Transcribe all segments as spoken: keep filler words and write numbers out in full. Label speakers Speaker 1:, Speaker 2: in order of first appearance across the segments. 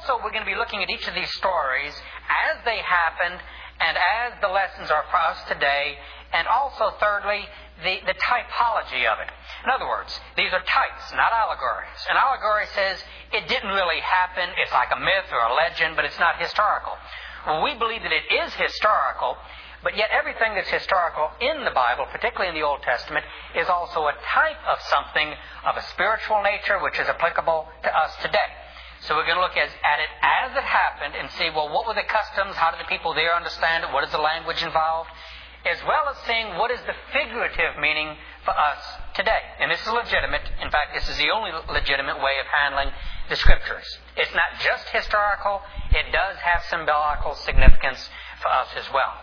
Speaker 1: also, we're going to be looking at each of these stories as they happened and as the lessons are for us today, and also, thirdly, the, the typology of it. In other words, these are types, not allegories. An allegory says it didn't really happen, it's like a myth or a legend, but it's not historical. Well, we believe that it is historical, but yet everything that's historical in the Bible, particularly in the Old Testament, is also a type of something of a spiritual nature which is applicable to us today. So we're going to look at, at it as it happened and see, well, what were the customs? How did the people there understand it? What is the language involved? As well as seeing what is the figurative meaning for us today. And this is legitimate. In fact, this is the only legitimate way of handling the Scriptures. It's not just historical. It does have symbolical significance for us as well.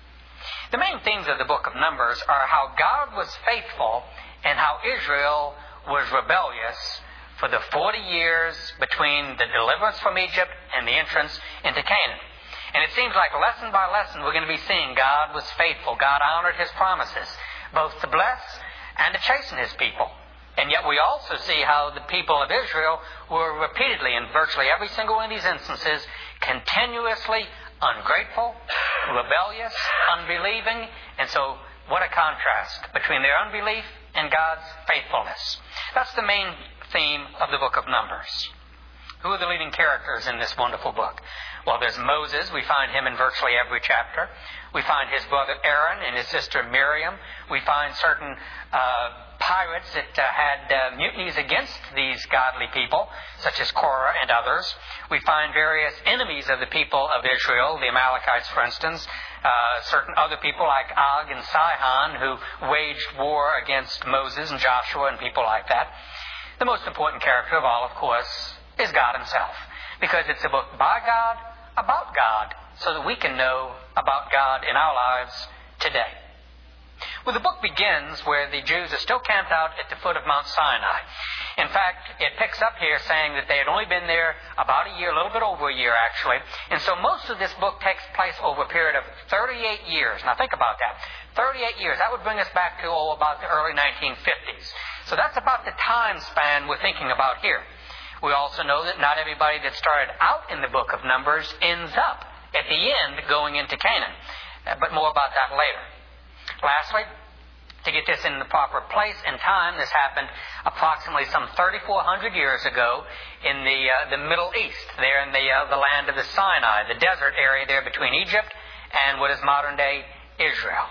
Speaker 1: The main themes of the book of Numbers are how God was faithful and how Israel was rebellious for the forty years between the deliverance from Egypt and the entrance into Canaan. And it seems like lesson by lesson we're going to be seeing God was faithful. God honored His promises, both to bless and to chasten His people. And yet we also see how the people of Israel were repeatedly, in virtually every single one of these instances, continuously ungrateful, rebellious, unbelieving. And so what a contrast between their unbelief and God's faithfulness. That's the main theme of the book of Numbers. Who are the leading characters in this wonderful book? Well, there's Moses. We find him in virtually every chapter. We find his brother Aaron and his sister Miriam. We find certain uh, pirates that uh, had uh, mutinies against these godly people, such as Korah and others. We find various enemies of the people of Israel, the Amalekites, for instance, uh, certain other people like Og and Sihon, who waged war against Moses and Joshua and people like that. The most important character of all, of course, is God Himself, because it's a book by God, about God, so that we can know about God in our lives today. Well, the book begins where the Jews are still camped out at the foot of Mount Sinai. In fact, it picks up here saying that they had only been there about a year, a little bit over a year actually. And so most of this book takes place over a period of thirty-eight years. Now think about that. thirty-eight years. That would bring us back to, oh, about the early nineteen fifties. So that's about the time span we're thinking about here. We also know that not everybody that started out in the book of Numbers ends up at the end going into Canaan. But more about that later. Lastly, to get this in the proper place and time, this happened approximately some thirty-four hundred years ago in the uh, the Middle East, there in the uh, the land of the Sinai, the desert area there between Egypt and what is modern-day Israel.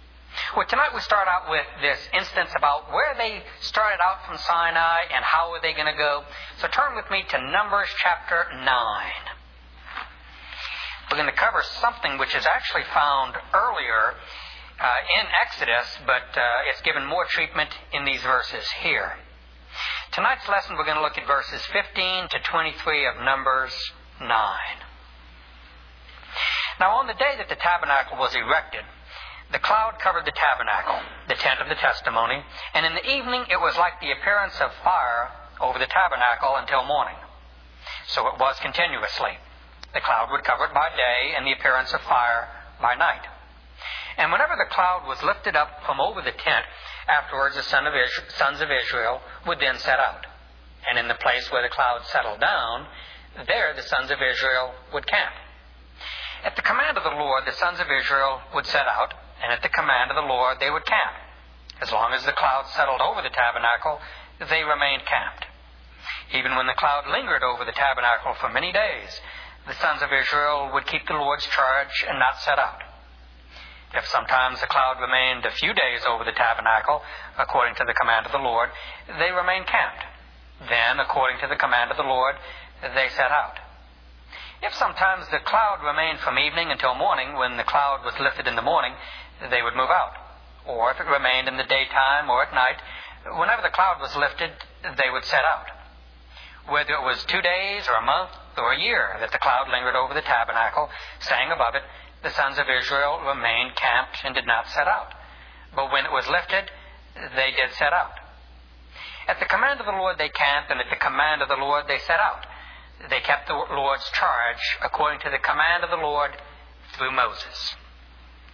Speaker 1: Well, tonight we start out with this instance about where they started out from Sinai and how were they going to go. So turn with me to Numbers chapter nine. We're going to cover something which is actually found earlier uh, in Exodus, but uh, it's given more treatment in these verses here. Tonight's lesson we're going to look at verses fifteen to twenty-three of Numbers nine. Now on the day that the tabernacle was erected, the cloud covered the tabernacle, the tent of the testimony, and in the evening it was like the appearance of fire over the tabernacle until morning. So it was continuously. The cloud would cover it by day, and the appearance of fire by night. And whenever the cloud was lifted up from over the tent, afterwards the son of Israel, sons of Israel would then set out. And in the place where the cloud settled down, there the sons of Israel would camp. At the command of the Lord, the sons of Israel would set out, and at the command of the Lord they would camp. As long as the cloud settled over the tabernacle, they remained camped. Even when the cloud lingered over the tabernacle for many days, the sons of Israel would keep the Lord's charge and not set out. If sometimes the cloud remained a few days over the tabernacle, according to the command of the Lord, they remained camped. Then, according to the command of the Lord, they set out. If sometimes the cloud remained from evening until morning, when the cloud was lifted in the morning, they would move out. Or if it remained in the daytime or at night, whenever the cloud was lifted, they would set out. Whether it was two days or a month or a year that the cloud lingered over the tabernacle, staying above it, the sons of Israel remained camped and did not set out. But when it was lifted, they did set out. At the command of the Lord they camped, and at the command of the Lord they set out. They kept the Lord's charge according to the command of the Lord through Moses.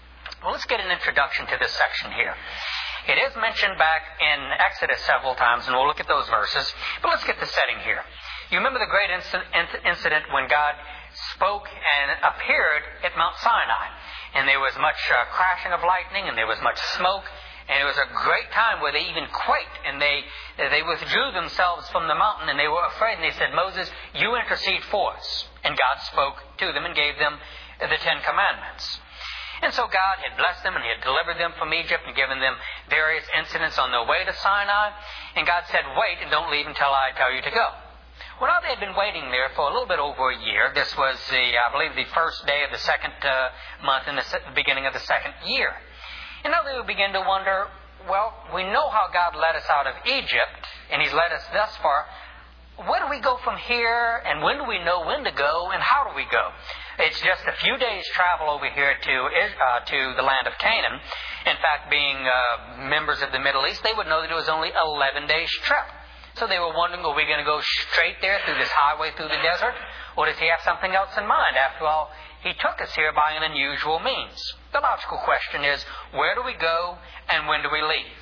Speaker 1: Well, let's get an introduction to this section here. It is mentioned back in Exodus several times, and we'll look at those verses. But let's get the setting here. You remember the great incident when God spoke and appeared at Mount Sinai. And there was much uh, crashing of lightning, and there was much smoke. And it was a great time where they even quaked, and they they withdrew themselves from the mountain, and they were afraid. And they said, Moses, you intercede for us. And God spoke to them and gave them the Ten Commandments. And so God had blessed them, and He had delivered them from Egypt and given them various incidents on their way to Sinai. And God said, wait and don't leave until I tell you to go. Well, now they had been waiting there for a little bit over a year. This was, the, I believe, the first day of the second uh, month in the beginning of the second year. And now they would begin to wonder, well, we know how God led us out of Egypt, and He's led us thus far. Where do we go from here, and when do we know when to go, and how do we go? It's just a few days' travel over here to uh, to the land of Canaan. In fact, being uh, members of the Middle East, they would know that it was only eleven days' trip. So they were wondering, are we going to go straight there through this highway through the desert? Or does He have something else in mind? After all, He took us here by an unusual means. The logical question is, where do we go and when do we leave?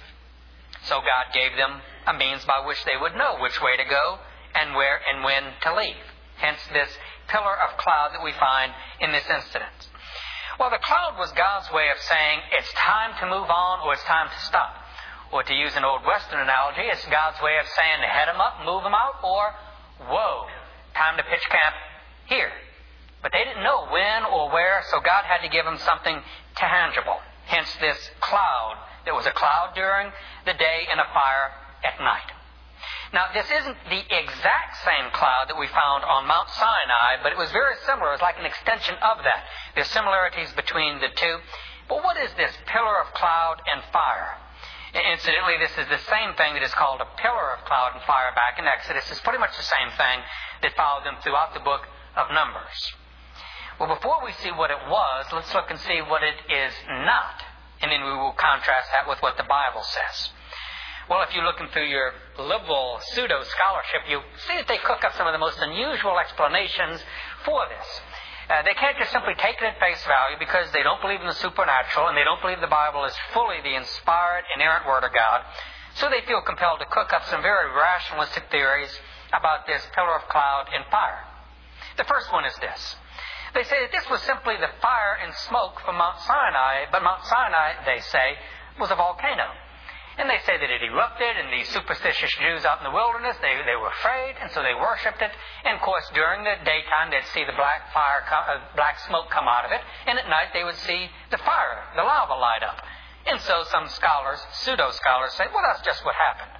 Speaker 1: So God gave them a means by which they would know which way to go and where and when to leave. Hence this pillar of cloud that we find in this incident. Well, the cloud was God's way of saying, it's time to move on or it's time to stop. Or to use an old Western analogy, it's God's way of saying, head them up, move them out, or, whoa, time to pitch camp here. But they didn't know when or where, so God had to give them something tangible. Hence this cloud. There was a cloud during the day and a fire at night. Now, this isn't the exact same cloud that we found on Mount Sinai, but it was very similar. It was like an extension of that. There's similarities between the two. But what is this pillar of cloud and fire? Incidentally, this is the same thing that is called a pillar of cloud and fire back in Exodus. It's pretty much the same thing that followed them throughout the book of Numbers. Well, before we see what it was, let's look and see what it is not. And then we will contrast that with what the Bible says. Well, if you're looking through your liberal pseudo-scholarship, you see that they cook up some of the most unusual explanations for this. Uh, they can't just simply take it at face value because they don't believe in the supernatural and they don't believe the Bible is fully the inspired, inerrant Word of God. So they feel compelled to cook up some very rationalistic theories about this pillar of cloud and fire. The first one is this. They say that this was simply the fire and smoke from Mount Sinai, but Mount Sinai, they say, was a volcano. And they say that it erupted, and these superstitious Jews out in the wilderness, they, they were afraid, and so they worshipped it. And, of course, during the daytime, they'd see the black fire, come, uh, black smoke come out of it, and at night they would see the fire, the lava light up. And so some scholars, pseudo-scholars, say, well, that's just what happened.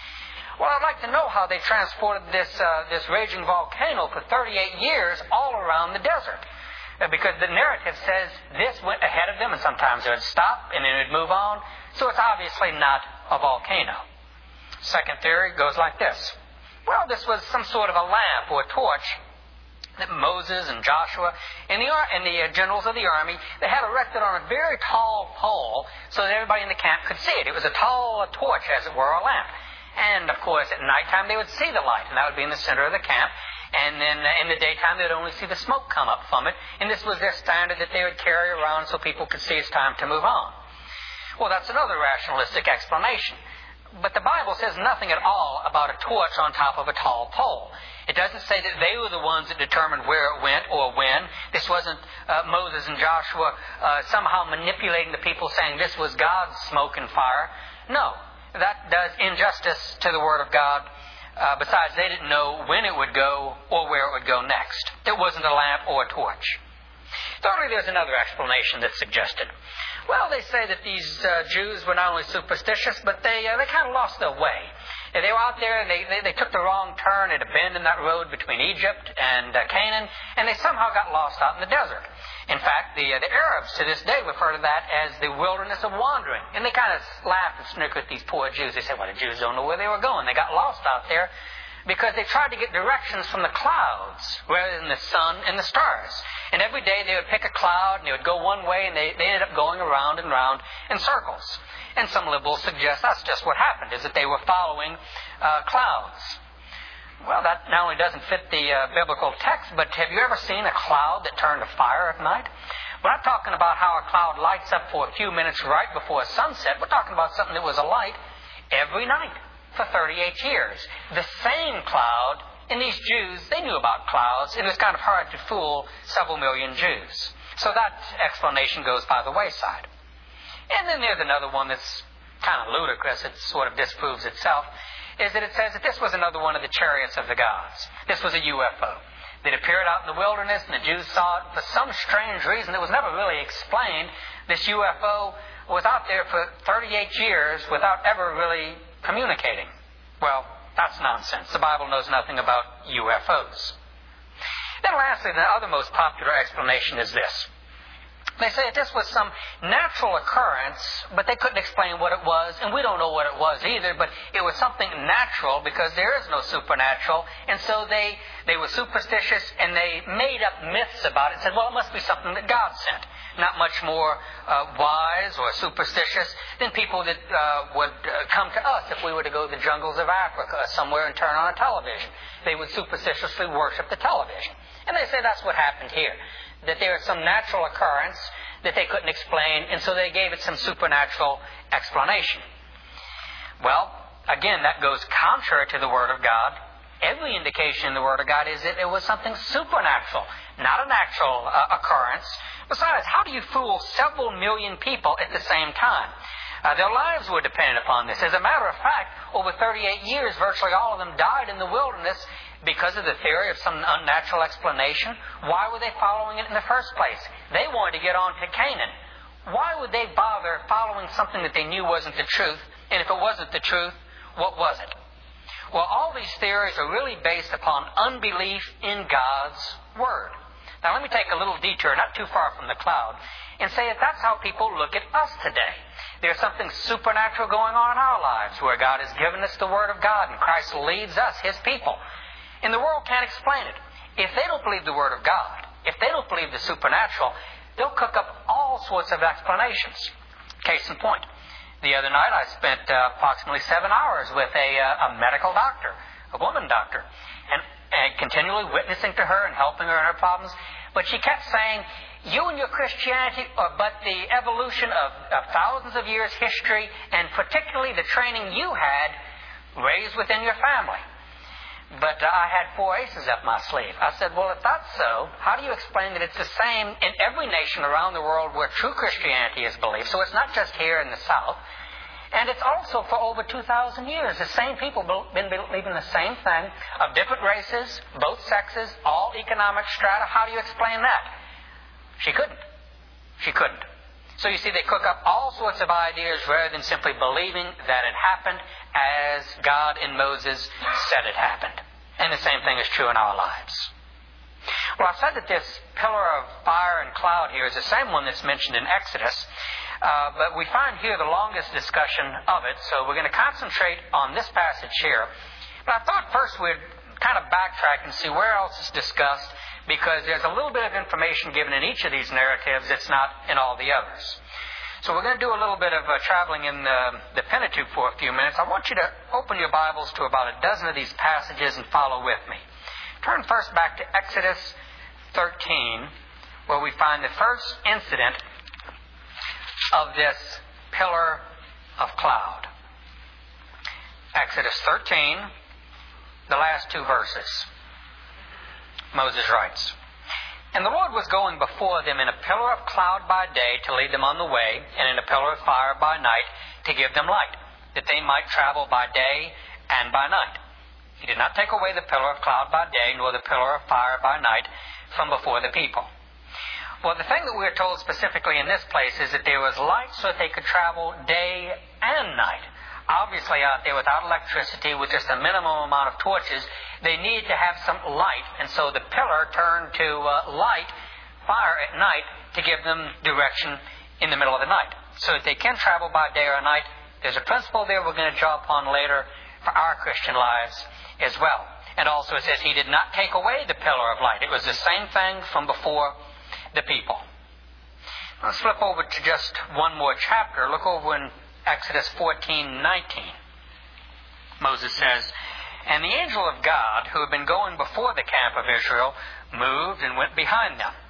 Speaker 1: Well, I'd like to know how they transported this, uh, this raging volcano for thirty-eight years all around the desert. Because the narrative says this went ahead of them, and sometimes it would stop, and then it would move on. So it's obviously not a volcano. Second theory goes like this. Well, this was some sort of a lamp or a torch that Moses and Joshua and the, and the uh, generals of the army, they had erected on a very tall pole so that everybody in the camp could see it. It was a tall a torch, as it were, a lamp. And, of course, at nighttime they would see the light, and that would be in the center of the camp. And then in the daytime, they would only see the smoke come up from it. And this was their standard that they would carry around so people could see it's time to move on. Well, that's another rationalistic explanation. But the Bible says nothing at all about a torch on top of a tall pole. It doesn't say that they were the ones that determined where it went or when. This wasn't uh, Moses and Joshua uh, somehow manipulating the people saying this was God's smoke and fire. No, that does injustice to the Word of God. Uh, besides, they didn't know when it would go or where it would go next. It wasn't a lamp or a torch. Thirdly, there's another explanation that's suggested. Well, they say that these uh, Jews were not only superstitious, but they uh, they kind of lost their way. And they were out there, and they, they, they took the wrong turn at a bend in that road between Egypt and uh, Canaan, and they somehow got lost out in the desert. In fact, the, uh, the Arabs to this day refer to that as the wilderness of wandering. And they kind of laugh and snicker at these poor Jews. They say, well, the Jews don't know where they were going. They got lost out there because they tried to get directions from the clouds rather than the sun and the stars. And every day they would pick a cloud and they would go one way, and they, they ended up going around and around in circles. And some liberals suggest that's just what happened, is that they were following uh, clouds. Well, that not only doesn't fit the uh, biblical text, but have you ever seen a cloud that turned to fire at night? We're not talking about how a cloud lights up for a few minutes right before sunset. We're talking about something that was a light every night for thirty-eight years. The same cloud, and these Jews, they knew about clouds, and it was kind of hard to fool several million Jews. So that explanation goes by the wayside. And then there's another one that's kind of ludicrous. It sort of disproves itself, is that it says that this was another one of the chariots of the gods. This was a U F O. It appeared out in the wilderness, and the Jews saw it for some strange reason that was never really explained. This U F O was out there for thirty-eight years without ever really communicating. Well, that's nonsense. The Bible knows nothing about U F Os. Then lastly, the other most popular explanation is this. They say that this was some natural occurrence, but they couldn't explain what it was, and we don't know what it was either, but it was something natural because there is no supernatural, and so they, they were superstitious, and they made up myths about it and said, well, it must be something that God sent. Not much more uh, wise or superstitious than people that uh, would uh, come to us if we were to go to the jungles of Africa somewhere and turn on a television. They would superstitiously worship the television. And they say that's what happened here. That there is some natural occurrence that they couldn't explain, and so they gave it some supernatural explanation. Well, again, that goes contrary to the Word of God. Every indication in the Word of God is that it was something supernatural, not a natural uh, occurrence. Besides, how do you fool several million people at the same time? Uh, their lives were dependent upon this. As a matter of fact, over thirty-eight years, virtually all of them died in the wilderness because of the theory of some unnatural explanation. Why were they following it in the first place? They wanted to get on to Canaan. Why would they bother following something that they knew wasn't the truth? And if it wasn't the truth, what was it? Well, all these theories are really based upon unbelief in God's Word. Now, let me take a little detour, not too far from the cloud, and say that that's how people look at us today. There's something supernatural going on in our lives where God has given us the Word of God and Christ leads us, His people. And the world can't explain it. If they don't believe the Word of God, if they don't believe the supernatural, they'll cook up all sorts of explanations. Case in point, the other night I spent uh, approximately seven hours with a, uh, a medical doctor, a woman doctor, and, and continually witnessing to her and helping her in her problems. But she kept saying, you and your Christianity are but the evolution of, of thousands of years' history, and particularly the training you had raised within your family. But uh, I had four aces up my sleeve. I said, well, if that's so, how do you explain that it's the same in every nation around the world where true Christianity is believed? So it's not just here in the South. And it's also for over two thousand years. The same people have been believing the same thing of different races, both sexes, all economic strata. How do you explain that? She couldn't. She couldn't. So you see, they cook up all sorts of ideas rather than simply believing that it happened as God in Moses said it happened. And the same thing is true in our lives. Well, I've said that this pillar of fire and cloud here is the same one that's mentioned in Exodus, uh, but we find here the longest discussion of it, so we're going to concentrate on this passage here. But I thought first we'd kind of backtrack and see where else it's discussed, because there's a little bit of information given in each of these narratives that's not in all the others. So we're going to do a little bit of uh, traveling in the, the Pentateuch for a few minutes. I want you to open your Bibles to about a dozen of these passages and follow with me. Turn first back to Exodus thirteen, where we find the first incident of this pillar of cloud. Exodus thirteen, the last two verses. Moses writes, and the Lord was going before them in a pillar of cloud by day to lead them on the way, and in a pillar of fire by night to give them light, that they might travel by day and by night. He did not take away the pillar of cloud by day, nor the pillar of fire by night from before the people. Well, the thing that we're told specifically in this place is that there was light so that they could travel day and night. Obviously, out there without electricity, with just a minimum amount of torches, they needed to have some light, and so the pillar turned to uh, light, fire at night, to give them direction in the middle of the night. So that they can travel by day or night. There's a principle there we're going to draw upon later for our Christian lives as well. And also it says, He did not take away the pillar of light. It was the same thing from before the people. Let's flip over to just one more chapter. Look over in Exodus fourteen nineteen. Moses says, and the angel of God, who had been going before the camp of Israel, moved and went behind them.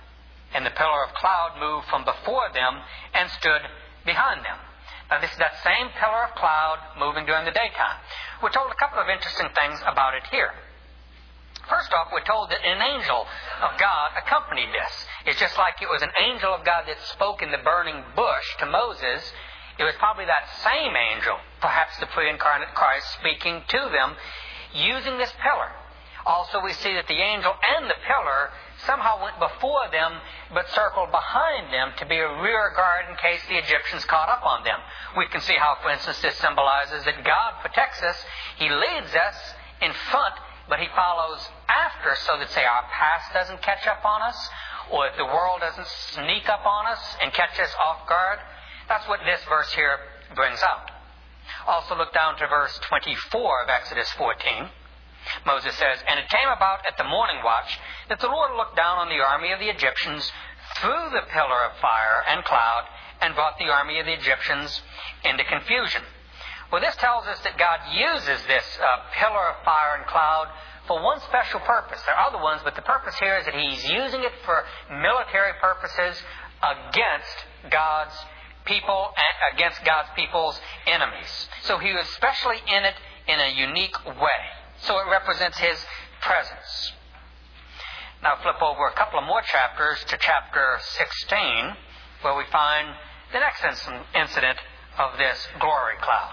Speaker 1: and the pillar of cloud moved from before them and stood behind them. Now this is that same pillar of cloud moving during the daytime. We're told a couple of interesting things about it here. First off, we're told that an angel of God accompanied this. It's just like it was an angel of God that spoke in the burning bush to Moses. It was probably that same angel, perhaps the pre-incarnate Christ, speaking to them using this pillar. Also, we see that the angel and the pillar somehow went before them, but circled behind them to be a rear guard in case the Egyptians caught up on them. We can see how, for instance, this symbolizes that God protects us. He leads us in front, but He follows after so that, say, our past doesn't catch up on us, or if the world doesn't sneak up on us and catch us off guard. That's what this verse here brings out. Also look down to verse twenty-four of Exodus fourteen. Moses says, "And it came about at the morning watch that the Lord looked down on the army of the Egyptians through the pillar of fire and cloud and brought the army of the Egyptians into confusion." Well, this tells us that God uses this uh, pillar of fire and cloud for one special purpose. There are other ones, but the purpose here is that He's using it for military purposes against God's people, and against God's people's enemies. So He was especially in it in a unique way. So it represents His presence. Now flip over a couple of more chapters to chapter sixteen, where we find the next incident of this glory cloud.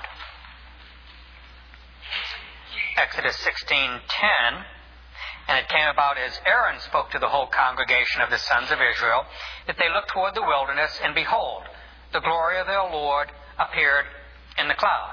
Speaker 1: Exodus sixteen ten, "And it came about as Aaron spoke to the whole congregation of the sons of Israel, that they looked toward the wilderness, and behold, the glory of their Lord appeared in the cloud."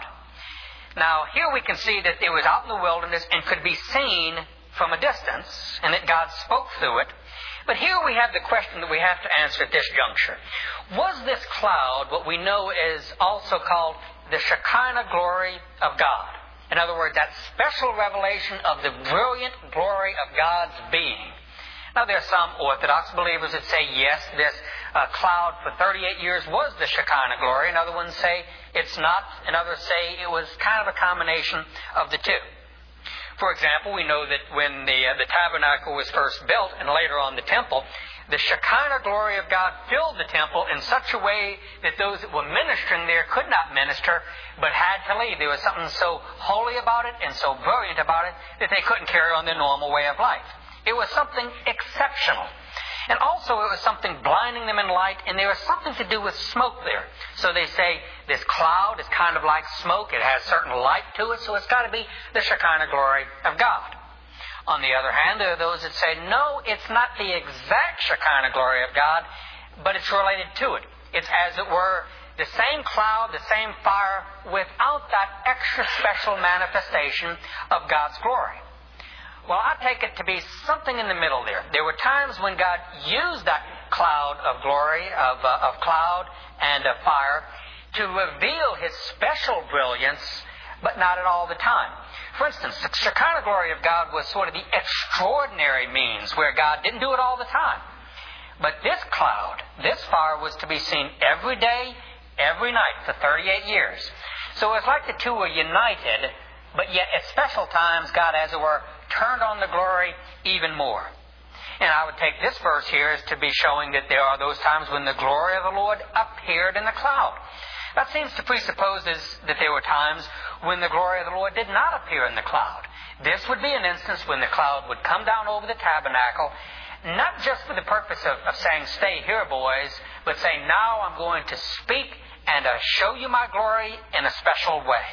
Speaker 1: Now, here we can see that it was out in the wilderness and could be seen from a distance, and that God spoke through it. But here we have the question that we have to answer at this juncture. Was this cloud what we know is also called the Shekinah glory of God? In other words, that special revelation of the brilliant glory of God's being. Now, there are some Orthodox believers that say, yes, this uh, cloud for thirty-eight years was the Shekinah glory. And other ones say it's not. And others say it was kind of a combination of the two. For example, we know that when the, uh, the tabernacle was first built, and later on the temple, the Shekinah glory of God filled the temple in such a way that those that were ministering there could not minister, but had to leave. There was something so holy about it and so brilliant about it that they couldn't carry on their normal way of life. It was something exceptional. And also it was something blinding them in light, and there was something to do with smoke there. So they say this cloud is kind of like smoke. It has certain light to it, so it's got to be the Shekinah glory of God. On the other hand, there are those that say, no, it's not the exact Shekinah glory of God, but it's related to it. It's, as it were, the same cloud, the same fire, without that extra special manifestation of God's glory. Well, I take it to be something in the middle there. There were times when God used that cloud of glory, of, uh, of cloud and of fire, to reveal His special brilliance, but not at all the time. For instance, the Shekinah glory of God was sort of the extraordinary means where God didn't do it all the time. But this cloud, this fire, was to be seen every day, every night for thirty-eight years. So it's like the two were united, but yet at special times, God, as it were, turned on the glory even more. And I would take this verse here as to be showing that there are those times when the glory of the Lord appeared in the cloud. That seems to presuppose that there were times when the glory of the Lord did not appear in the cloud. This would be an instance when the cloud would come down over the tabernacle, not just for the purpose of, of saying, stay here, boys, but saying, now I'm going to speak and uh, show you my glory in a special way.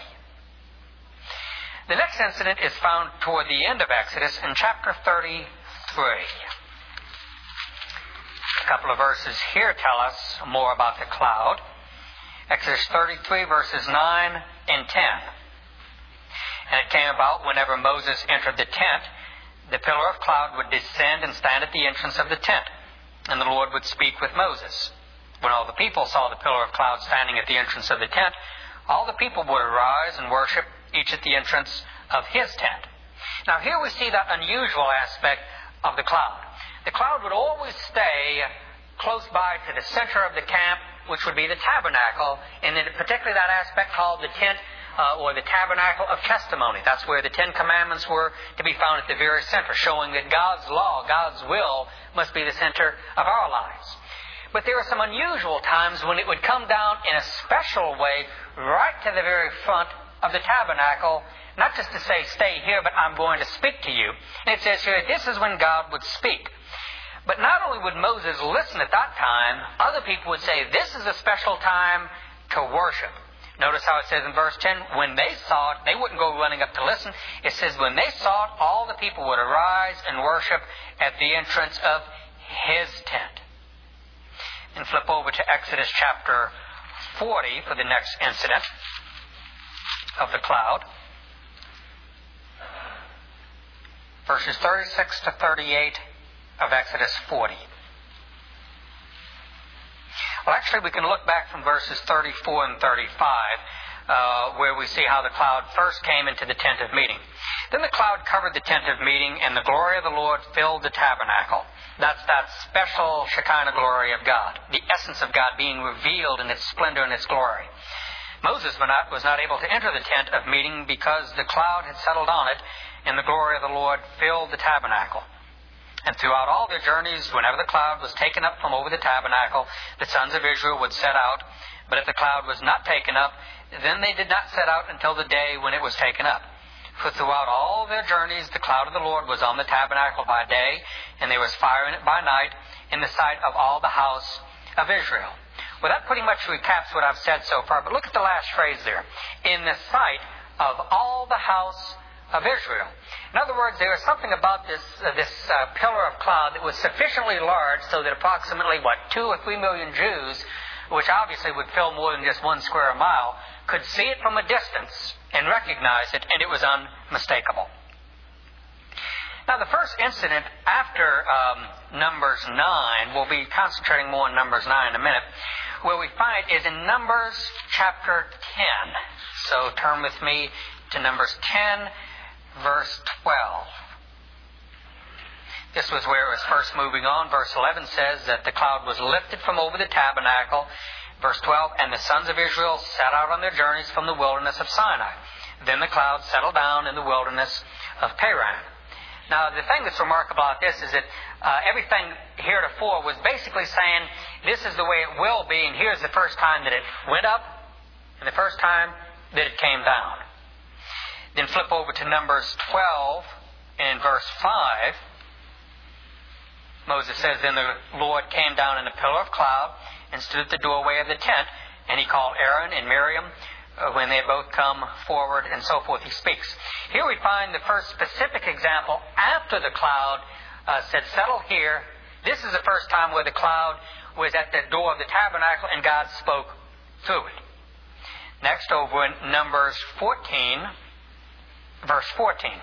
Speaker 1: The next incident is found toward the end of Exodus in chapter thirty-three. A couple of verses here tell us more about the cloud. Exodus thirty-three, verses nine and ten. "And it came about whenever Moses entered the tent, the pillar of cloud would descend and stand at the entrance of the tent, and the Lord would speak with Moses. When all the people saw the pillar of cloud standing at the entrance of the tent, all the people would arise and worship, each at the entrance of his tent." Now here we see that unusual aspect of the cloud. The cloud would always stay close by to the center of the camp, which would be the tabernacle, and in particularly that aspect called the tent uh, or the tabernacle of testimony. That's where the Ten Commandments were to be found at the very center, showing that God's law, God's will, must be the center of our lives. But there are some unusual times when it would come down in a special way right to the very front of the tabernacle, not just to say, stay here, but I'm going to speak to you. And it says here, this is when God would speak. But not only would Moses listen at that time, other people would say, this is a special time to worship. Notice how it says in verse ten, when they saw it, they wouldn't go running up to listen. It says, when they saw it, all the people would arise and worship at the entrance of His tent. And flip over to Exodus chapter forty for the next incident of the cloud. Verses thirty-six to thirty-eight of Exodus forty. Well, actually, we can look back from verses thirty-four and thirty-five, uh, where we see how the cloud first came into the tent of meeting. Then the cloud covered the tent of meeting, and the glory of the Lord filled the tabernacle. That's that special Shekinah glory of God, the essence of God being revealed in its splendor and its glory. Moses was not able to enter the tent of meeting because the cloud had settled on it, and the glory of the Lord filled the tabernacle. And throughout all their journeys, whenever the cloud was taken up from over the tabernacle, the sons of Israel would set out. But if the cloud was not taken up, then they did not set out until the day when it was taken up. For throughout all their journeys, the cloud of the Lord was on the tabernacle by day, and there was fire in it by night, in the sight of all the house of Israel. Well, that pretty much recaps what I've said so far. But look at the last phrase there. In the sight of all the house of Israel. In other words, there was something about this uh, this uh, pillar of cloud that was sufficiently large so that approximately, what, two or three million Jews, which obviously would fill more than just one square mile, could see it from a distance and recognize it, and it was unmistakable. Now, the first incident after um, Numbers nine, we'll be concentrating more on Numbers nine in a minute, where we find is in Numbers chapter ten. So turn with me to Numbers ten, verse twelve. This was where it was first moving on. Verse eleven says that the cloud was lifted from over the tabernacle. Verse twelve, and the sons of Israel set out on their journeys from the wilderness of Sinai. Then the cloud settled down in the wilderness of Paran. Now, the thing that's remarkable about this is that uh, everything heretofore was basically saying, this is the way it will be, and here's the first time that it went up, and the first time that it came down. Then flip over to Numbers twelve and verse five. Moses says, then the Lord came down in a pillar of cloud and stood at the doorway of the tent, and he called Aaron and Miriam uh, when they had both come forward, and so forth. He speaks. Here we find the first specific example after the cloud uh, said, settle here. This is the first time where the cloud was at the door of the tabernacle and God spoke through it. Next, over in Numbers fourteen, verse fourteen.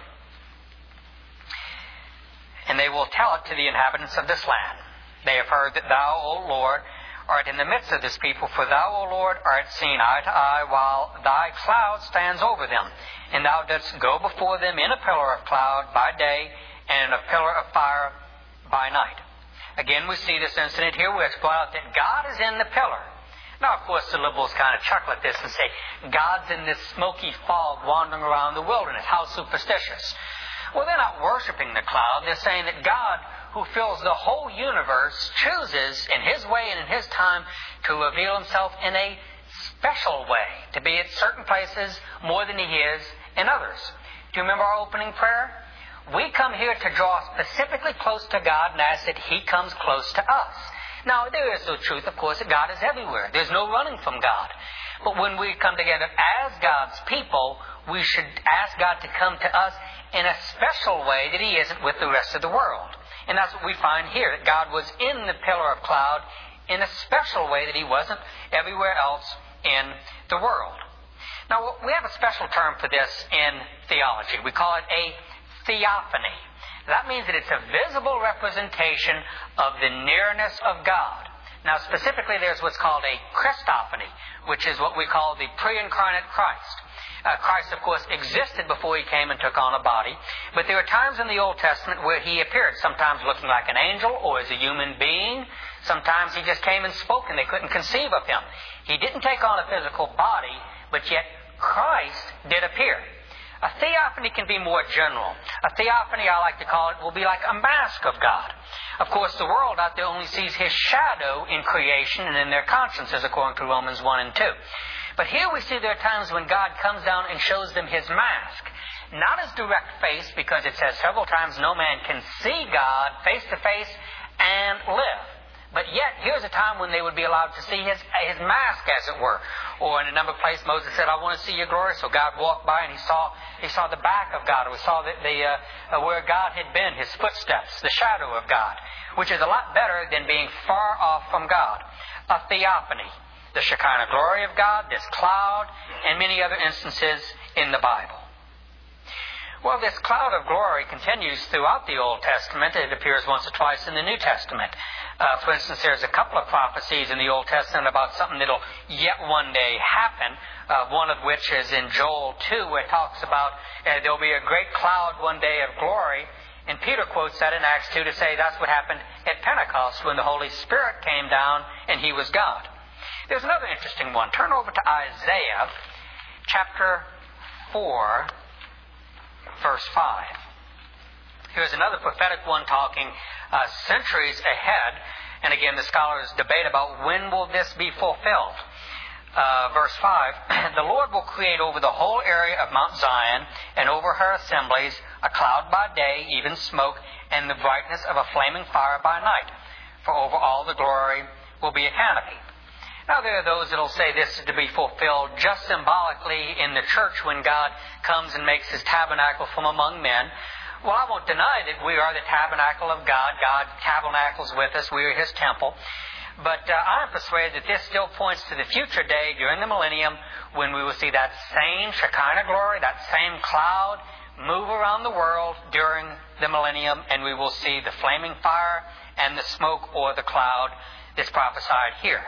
Speaker 1: And they will tell it to the inhabitants of this land. They have heard that thou, O Lord, art in the midst of this people, for thou, O Lord, art seen eye to eye, while thy cloud stands over them. And thou dost go before them in a pillar of cloud by day, and in a pillar of fire by night. Again, we see this incident here where it's brought out that God is in the pillar. Now, of course, the liberals kind of chuckle at this and say, God's in this smoky fog wandering around the wilderness. How superstitious. Well, they're not worshiping the cloud. They're saying that God, who fills the whole universe, chooses in His way and in His time to reveal Himself in a special way, to be at certain places more than He is in others. Do you remember our opening prayer? We come here to draw specifically close to God and ask that He comes close to us. Now, there is the truth, of course, that God is everywhere. There's no running from God. But when we come together as God's people, we should ask God to come to us in a special way that He isn't with the rest of the world. And that's what we find here, that God was in the pillar of cloud in a special way that He wasn't everywhere else in the world. Now, we have a special term for this in theology. We call it a theophany. That means that it's a visible representation of the nearness of God. Now, specifically, there's what's called a Christophany, which is what we call the pre-incarnate Christ. Uh, Christ, of course, existed before He came and took on a body. But there are times in the Old Testament where He appeared, sometimes looking like an angel or as a human being. Sometimes He just came and spoke and they couldn't conceive of Him. He didn't take on a physical body, but yet Christ did appear. A theophany can be more general. A theophany, I like to call it, will be like a mask of God. Of course, the world out there only sees His shadow in creation and in their consciences, according to Romans one and two. But here we see there are times when God comes down and shows them His mask. Not His direct face, because it says several times no man can see God face to face and live. But yet, here's a time when they would be allowed to see His, his mask, as it were. Or in another place, Moses said, I want to see your glory. So God walked by and he saw he saw the back of God. Or he saw the, the, uh, where God had been, His footsteps, the shadow of God, which is a lot better than being far off from God. A theophany, the Shekinah glory of God, this cloud, and many other instances in the Bible. Well, this cloud of glory continues throughout the Old Testament. It appears once or twice in the New Testament. Uh, for instance, there's a couple of prophecies in the Old Testament about something that'll yet one day happen, uh, one of which is in Joel two, where it talks about uh, there'll be a great cloud one day of glory. And Peter quotes that in Acts two to say that's what happened at Pentecost when the Holy Spirit came down and He was God. There's another interesting one. Turn over to Isaiah chapter four, verse five. Here's another prophetic one talking uh, centuries ahead. And again, the scholars debate about when will this be fulfilled. Uh, verse five, the Lord will create over the whole area of Mount Zion and over her assemblies a cloud by day, even smoke, and the brightness of a flaming fire by night. For over all the glory will be a canopy. Now, there are those that will say this is to be fulfilled just symbolically in the church when God comes and makes His tabernacle from among men. Well, I won't deny that we are the tabernacle of God. God tabernacles with us. We are His temple. But uh, I'm persuaded that this still points to the future day during the millennium when we will see that same Shekinah glory, that same cloud move around the world during the millennium, and we will see the flaming fire and the smoke or the cloud that's prophesied here.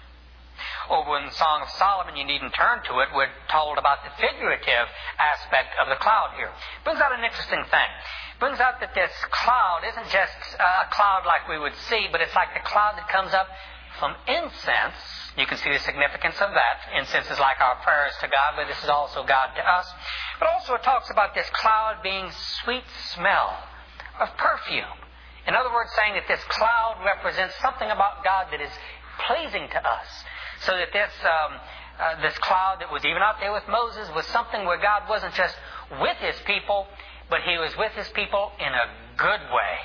Speaker 1: Over in the Song of Solomon, you needn't turn to it, we're told about the figurative aspect of the cloud here. Brings out an interesting thing. Brings out that this cloud isn't just a cloud like we would see, but it's like the cloud that comes up from incense. You can see the significance of that. Incense is like our prayers to God, but this is also God to us. But also it talks about this cloud being sweet smell of perfume. In other words, saying that this cloud represents something about God that is pleasing to us. So that this um, uh, this cloud that was even out there with Moses was something where God wasn't just with His people, but He was with His people in a good way.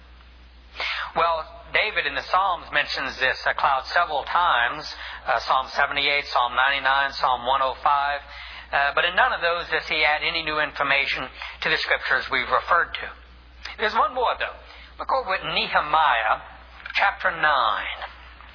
Speaker 1: Well, David in the Psalms mentions this uh, cloud several times. Uh, Psalm seventy-eight, Psalm ninety-nine, Psalm one oh five. Uh, but in none of those does he add any new information to the Scriptures we've referred to. There's one more, though. Look over at Nehemiah chapter nine.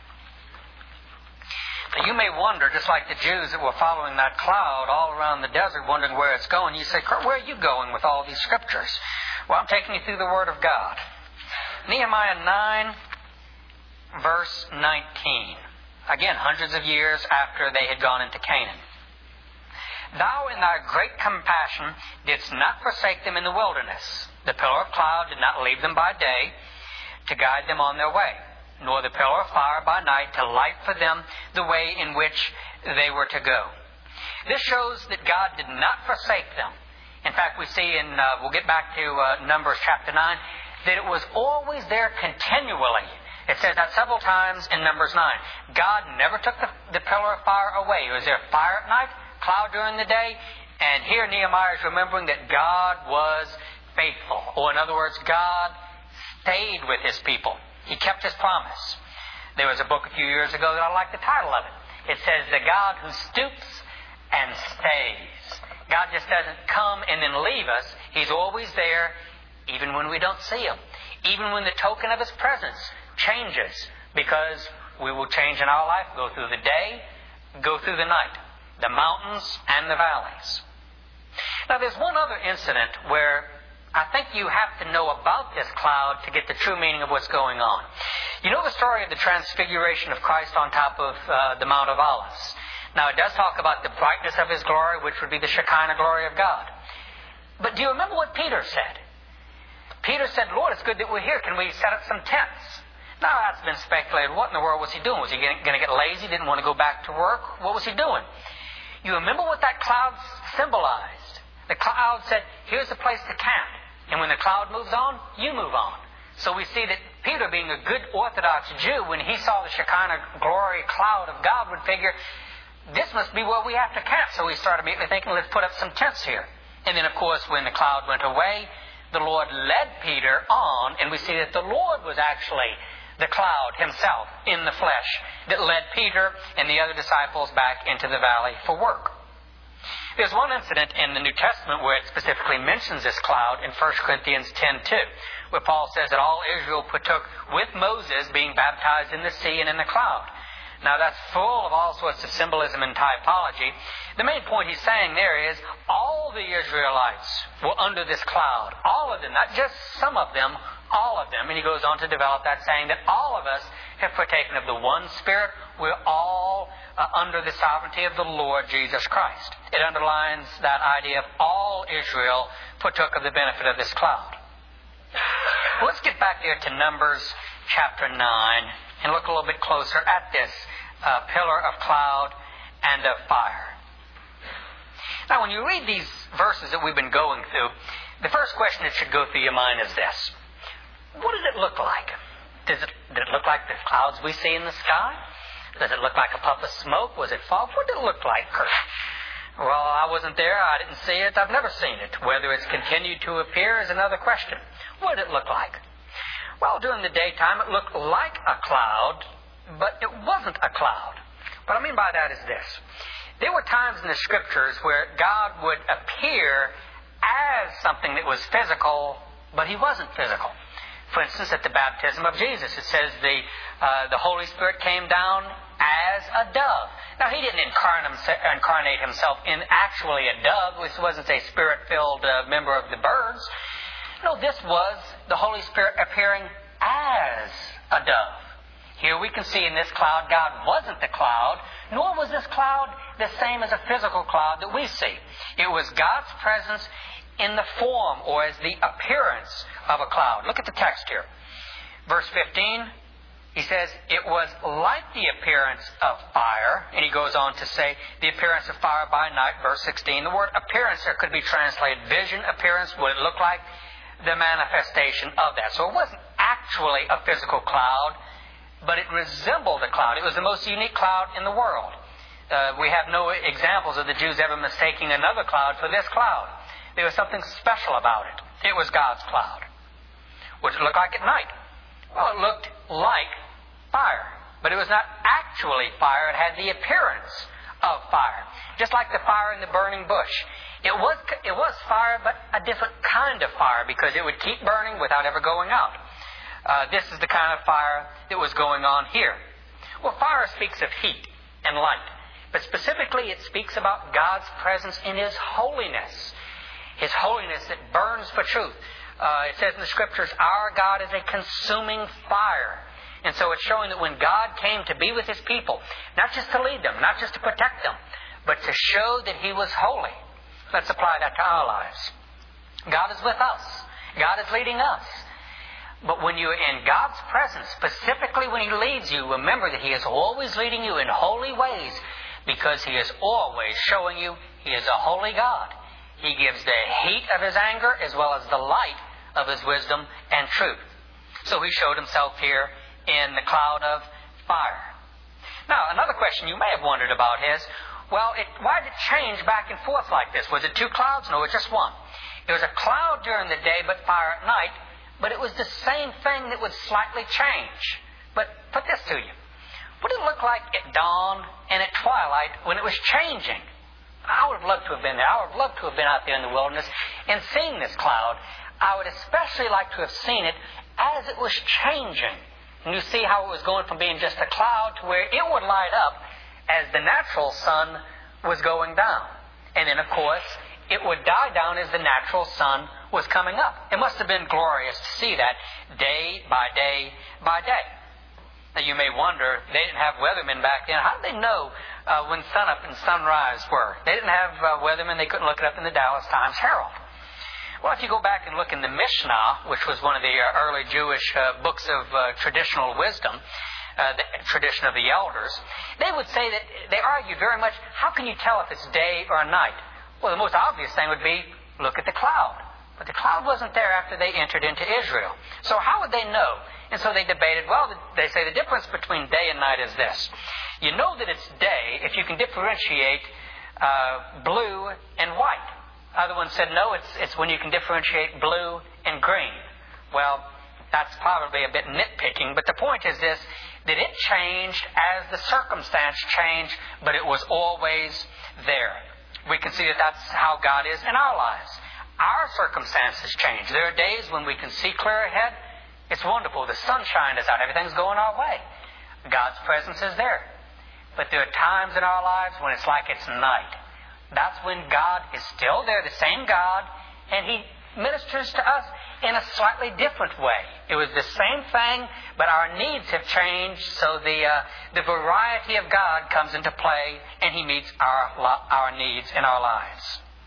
Speaker 1: Now, you may wonder, just like the Jews that were following that cloud all around the desert, wondering where it's going. You say, Kurt, where are you going with all these Scriptures? Well, I'm taking you through the Word of God. Nehemiah nine, verse nineteen. Again, hundreds of years after they had gone into Canaan. Thou in thy great compassion didst not forsake them in the wilderness. The pillar of cloud did not leave them by day to guide them on their way, nor the pillar of fire by night to light for them the way in which they were to go. This shows that God did not forsake them. In fact, we see in, uh, we'll get back to uh, Numbers chapter nine, that it was always there continually. It says that several times in Numbers nine. God never took the, the pillar of fire away. Was there fire at night, cloud during the day? And here Nehemiah is remembering that God was faithful. Or in other words, God stayed with His people. He kept His promise. There was a book a few years ago that I like the title of it. It says, The God Who Stoops and Stays. God just doesn't come and then leave us. He's always there, even when we don't see Him. Even when the token of His presence changes, because we will change in our life, go through the day, go through the night, the mountains and the valleys. Now, there's one other incident where I think you have to know about this cloud to get the true meaning of what's going on. You know the story of the transfiguration of Christ on top of uh, the Mount of Olives. Now, it does talk about the brightness of His glory, which would be the Shekinah glory of God. But do you remember what Peter said? Peter said, Lord, it's good that we're here. Can we set up some tents? Now, that's been speculated. What in the world was he doing? Was he going to get lazy? Didn't want to go back to work? What was he doing? You remember what that cloud symbolized? The cloud said, here's the place to camp. And when the cloud moves on, you move on. So we see that Peter, being a good Orthodox Jew, when he saw the Shekinah glory cloud of God, would figure, this must be where we have to camp. So he started immediately thinking, let's put up some tents here. And then, of course, when the cloud went away, the Lord led Peter on, and we see that the Lord was actually the cloud himself in the flesh that led Peter and the other disciples back into the valley for work. There's one incident in the New Testament where it specifically mentions this cloud in First Corinthians ten two, where Paul says that all Israel partook with Moses being baptized in the sea and in the cloud. Now that's full of all sorts of symbolism and typology. The main point he's saying there is all the Israelites were under this cloud. All of them, not just some of them, all of them. And he goes on to develop that, saying that all of us have partaken of the one Spirit. We're all uh, under the sovereignty of the Lord Jesus Christ. It underlines that idea of all Israel partook of the benefit of this cloud. Let's get back there to Numbers chapter nine and look a little bit closer at this uh, pillar of cloud and of fire. Now, when you read these verses that we've been going through, the first question that should go through your mind is this. What does it look like? Does it, did it look like the clouds we see in the sky? Does it look like a puff of smoke? Was it fog? What did it look like, Kurt? Well, I wasn't there. I didn't see it. I've never seen it. Whether it's continued to appear is another question. What did it look like? Well, during the daytime, it looked like a cloud, but it wasn't a cloud. What I mean by that is this. There were times in the Scriptures where God would appear as something that was physical, but He wasn't physical. For instance, at the baptism of Jesus, it says the uh, the Holy Spirit came down as a dove. Now, He didn't incarnate Himself in actually a dove. This wasn't a Spirit-filled uh, member of the birds. No, this was the Holy Spirit appearing as a dove. Here we can see in this cloud, God wasn't the cloud, nor was this cloud the same as a physical cloud that we see. It was God's presence in the form, or as the appearance of a cloud. Look at the text here. Verse fifteen, he says, it was like the appearance of fire. And he goes on to say, the appearance of fire by night. Verse sixteen, the word appearance there could be translated vision, appearance, what it looked like, the manifestation of that. So it wasn't actually a physical cloud, but it resembled a cloud. It was the most unique cloud in the world. Uh, we have no examples of the Jews ever mistaking another cloud for this cloud. There was something special about it. It was God's cloud. What did it look like at night? Well, it looked like fire, but it was not actually fire. It had the appearance of fire, just like the fire in the burning bush. It was it was fire, but a different kind of fire, because it would keep burning without ever going out. Uh, this is the kind of fire that was going on here. Well, fire speaks of heat and light, but specifically it speaks about God's presence in His holiness. His holiness that burns for truth. Uh, it says in the Scriptures, our God is a consuming fire. And so it's showing that when God came to be with His people, not just to lead them, not just to protect them, but to show that He was holy. Let's apply that to our lives. God is with us. God is leading us. But when you're in God's presence, specifically when He leads you, remember that He is always leading you in holy ways, because He is always showing you He is a holy God. He gives the heat of His anger as well as the light of His wisdom and truth. So He showed Himself here in the cloud of fire. Now, another question you may have wondered about is, well, it, why did it change back and forth like this? Was it two clouds? No, it was just one. It was a cloud during the day, but fire at night. But it was the same thing that would slightly change. But put this to you. What did it look like at dawn and at twilight when it was changing? I would have loved to have been there. I would have loved to have been out there in the wilderness and seen this cloud. I would especially like to have seen it as it was changing. And you see how it was going from being just a cloud to where it would light up as the natural sun was going down. And then, of course, it would die down as the natural sun was coming up. It must have been glorious to see that day by day by day. Now, you may wonder, they didn't have weathermen back then. How did they know uh, when sunup and sunrise were? They didn't have uh, weathermen. They couldn't look it up in the Dallas Times-Herald. Well, if you go back and look in the Mishnah, which was one of the uh, early Jewish uh, books of uh, traditional wisdom, uh, the tradition of the elders, they would say that they argued very much, how can you tell if it's day or night? Well, the most obvious thing would be, look at the cloud. But the cloud wasn't there after they entered into Israel. So how would they know? And so they debated, well, they say the difference between day and night is this. You know that it's day if you can differentiate uh, blue and white. Other ones said, no, it's, it's when you can differentiate blue and green. Well, that's probably a bit nitpicking, but the point is this, that it changed as the circumstance changed, but it was always there. We can see that that's how God is in our lives. Our circumstances change. There are days when we can see clear ahead. It's wonderful. The sunshine is out. Everything's going our way. God's presence is there. But there are times in our lives when it's like it's night. That's when God is still there, the same God, and He ministers to us in a slightly different way. It was the same thing, but our needs have changed, so the uh, the variety of God comes into play, and He meets our our needs in our lives.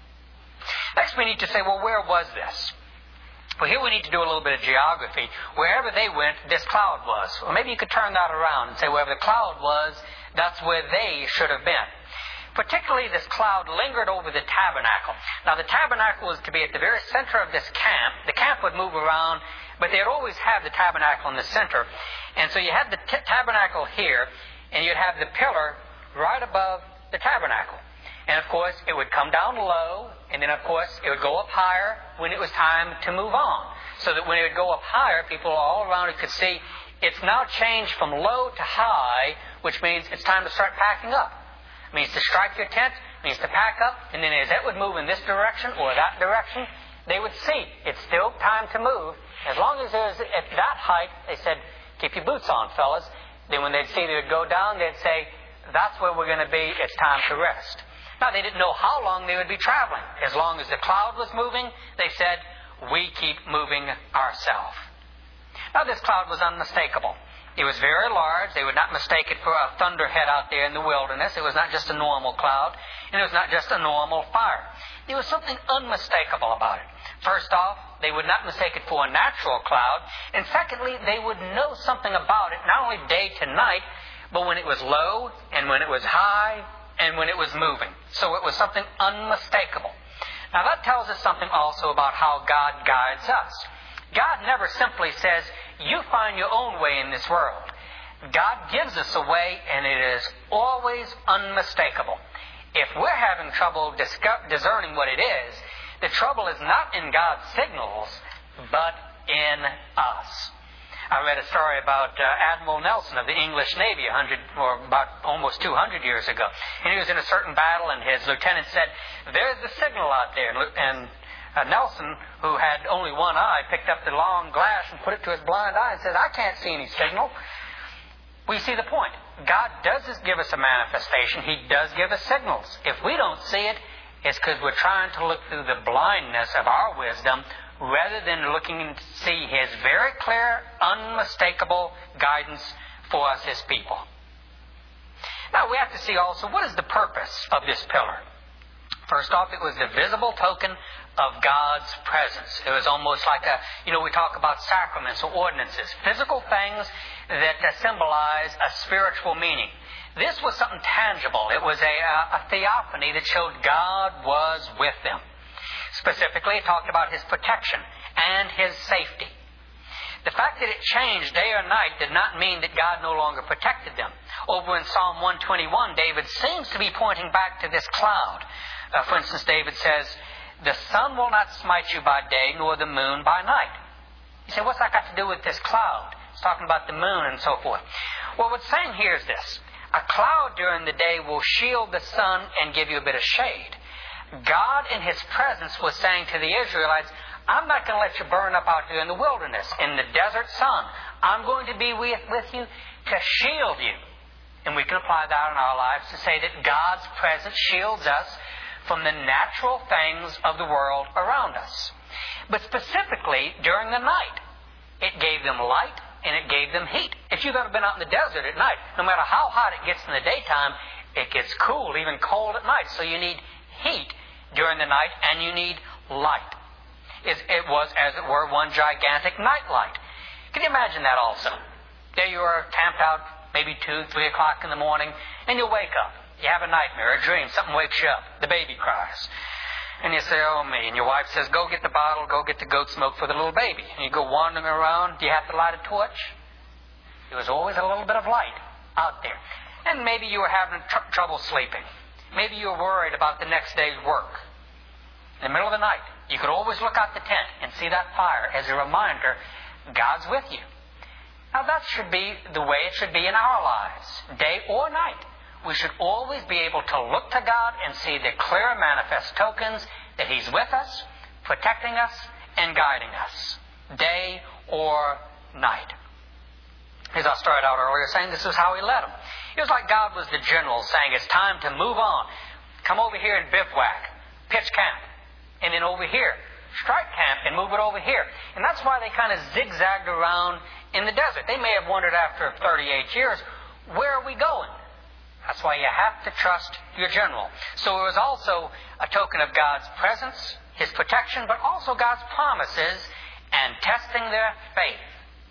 Speaker 1: Next, we need to say, well, where was this? Well, here we need to do a little bit of geography. Wherever they went, this cloud was. Well, maybe you could turn that around and say, wherever the cloud was, that's where they should have been. Particularly, this cloud lingered over the tabernacle. Now, the tabernacle was to be at the very center of this camp. The camp would move around, but they'd always have the tabernacle in the center. And so you had the t- tabernacle here, and you'd have the pillar right above the tabernacle. And, of course, it would come down low, and then, of course, it would go up higher when it was time to move on. So that when it would go up higher, people all around it could see it's now changed from low to high, which means it's time to start packing up. It means to strike your tent, it means to pack up, and then as it would move in this direction or that direction, they would see it's still time to move. As long as it was at that height, they said, keep your boots on, fellas. Then when they'd see it would go down, they'd say, that's where we're going to be, it's time to rest. Now, they didn't know how long they would be traveling. As long as the cloud was moving, they said, we keep moving ourselves. Now, this cloud was unmistakable. It was very large. They would not mistake it for a thunderhead out there in the wilderness. It was not just a normal cloud, and it was not just a normal fire. There was something unmistakable about it. First off, they would not mistake it for a natural cloud, and secondly, they would know something about it, not only day to night, but when it was low, and when it was high, and when it was moving. So it was something unmistakable. Now that tells us something also about how God guides us. God never simply says, you find your own way in this world. God gives us a way, and it is always unmistakable. If we're having trouble disco- discerning what it is, the trouble is not in God's signals, but in us. I read a story about uh, Admiral Nelson of the English Navy, one hundred or about almost two hundred years ago. And he was in a certain battle, and his lieutenant said, "There's the signal out there." And uh, Nelson, who had only one eye, picked up the long glass and put it to his blind eye and said, "I can't see any signal." We see the point. God does give us a manifestation. He does give us signals. If we don't see it, it's because we're trying to look through the blindness of our wisdom rather than looking to see His very clear, unmistakable guidance for us, His people. Now, we have to see also, what is the purpose of this pillar? First off, it was the visible token of God's presence. It was almost like a, you know, we talk about sacraments or ordinances, physical things that uh, symbolize a spiritual meaning. This was something tangible. It was a, a theophany that showed God was with them. Specifically, it talked about His protection and His safety. The fact that it changed day or night did not mean that God no longer protected them. Over in Psalm one twenty-one, David seems to be pointing back to this cloud. Uh, for instance, David says, "The sun will not smite you by day, nor the moon by night." You say, what's that got to do with this cloud? It's talking about the moon and so forth. Well, what's saying here is this. A cloud during the day will shield the sun and give you a bit of shade. God in His presence was saying to the Israelites, I'm not going to let you burn up out here in the wilderness, in the desert sun. I'm going to be with, with you to shield you. And we can apply that in our lives to say that God's presence shields us from the natural things of the world around us. But specifically, during the night, it gave them light and it gave them heat. If you've ever been out in the desert at night, no matter how hot it gets in the daytime, it gets cool, even cold at night. So you need heat during the night, and you need light. It was, as it were, one gigantic night light. Can you imagine that also? There you are, camped out maybe two, three o'clock in the morning, and you'll wake up. You have a nightmare, a dream, something wakes you up. The baby cries. And you say, oh, me. And your wife says, go get the bottle, go get the goat smoke for the little baby. And you go wandering around. Do you have to light a torch? There was always a little bit of light out there. And maybe you were having tr- trouble sleeping. Maybe you were worried about the next day's work. In the middle of the night, you could always look out the tent and see that fire as a reminder God's with you. Now that should be the way it should be in our lives, day or night. We should always be able to look to God and see the clear and manifest tokens that He's with us, protecting us, and guiding us, day or night. As I started out earlier saying, this is how He led them. It was like God was the general saying, it's time to move on. Come over here and bivouac, pitch camp, and then over here, strike camp and move it over here. And that's why they kind of zigzagged around in the desert. They may have wondered after thirty-eight years, where are we going? That's why you have to trust your general. So it was also a token of God's presence, His protection, but also God's promises and testing their faith.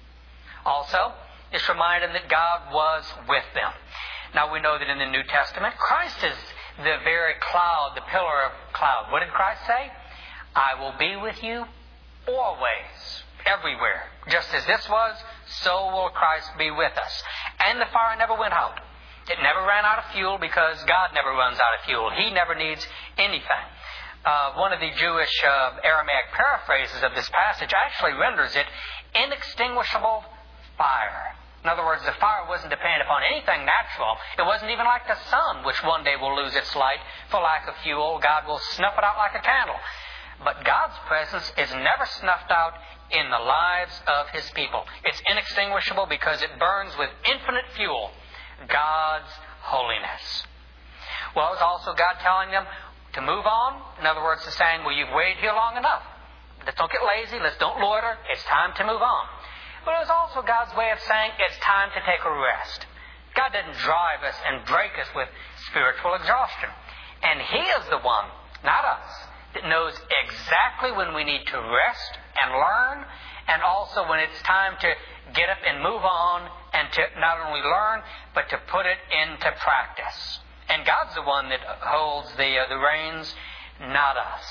Speaker 1: Also, it's reminded that God was with them. Now we know that in the New Testament, Christ is the very cloud, the pillar of cloud. What did Christ say? I will be with you always, everywhere. Just as this was, so will Christ be with us. And the fire never went out. It never ran out of fuel because God never runs out of fuel. He never needs anything. Uh, one of the Jewish uh, Aramaic paraphrases of this passage actually renders it inextinguishable fire. In other words, the fire wasn't dependent upon anything natural. It wasn't even like the sun, which one day will lose its light for lack of fuel. God will snuff it out like a candle. But God's presence is never snuffed out in the lives of His people. It's inextinguishable because it burns with infinite fuel. God's holiness. Well, it's also God telling them to move on. In other words, to saying, well, you've waited here long enough. Let's don't get lazy. Let's don't loiter. It's time to move on. But it was also God's way of saying it's time to take a rest. God didn't drive us and break us with spiritual exhaustion. And He is the one, not us, that knows exactly when we need to rest and learn, and also when it's time to get up and move on and to not only learn, but to put it into practice. And God's the one that holds the, uh, the reins, not us.